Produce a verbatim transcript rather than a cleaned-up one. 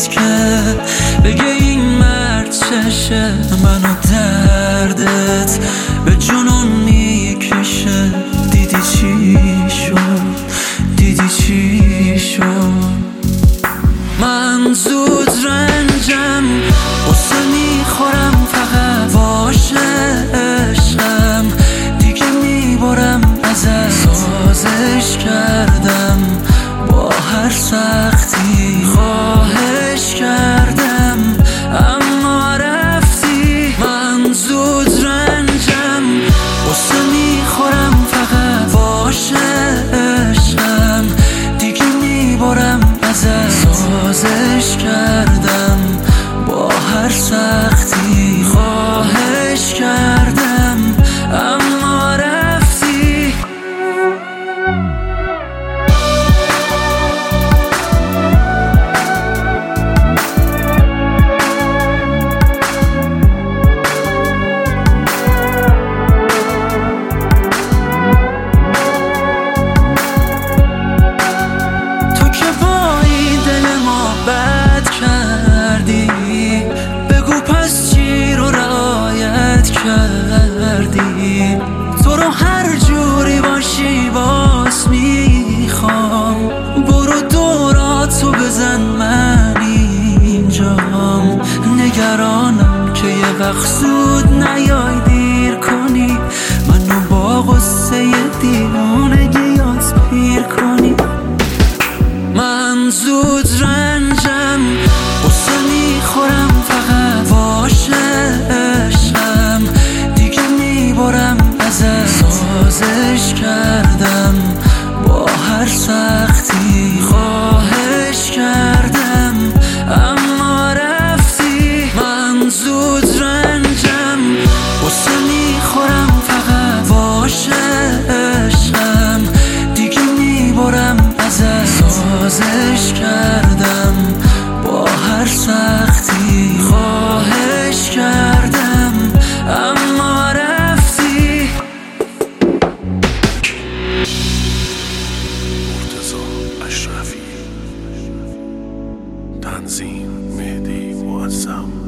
نیست که بگه این مرد چشه، منو دردت به جنون میکشه. دیدی چی شد، دیدی چی شد. من زود رنجم، قصه میخورم فقط باشه عشقم، دیگه میبرم ازت. سازش کردم با هر سختی، خواهش کردم اما رفتی. من زود رنجم، قصه میخورم فقط باشه عشقم، دیگه میبرم ازت. سازش کردم با هر سختی، خواهش کردم اما رفتی. تو که با این دل ما بد کردی، بگو پس چی رو رعایت کردی. تو رو هر جوری باشی باز میخوام، برو دوراتو بزن من اینجام. نگرانم که یه وقت زود نیای دیر کنی، منو با غصه دیوونگیات پیر کنی. من زود رنجم، قصه میخورم فقط باشه عشقم، دیگه میبرم ازت. سازش کردم با هر سختی، خواهش کردم اما رفتی. من زود رنجم، قصه میخورم فقط باشه عشقم، دیگه میبرم ازت. سازش کردم با هر سختی، خواهش کردم اما رفتی. مرتضی اشرفی، تنظیم مهدی معظم.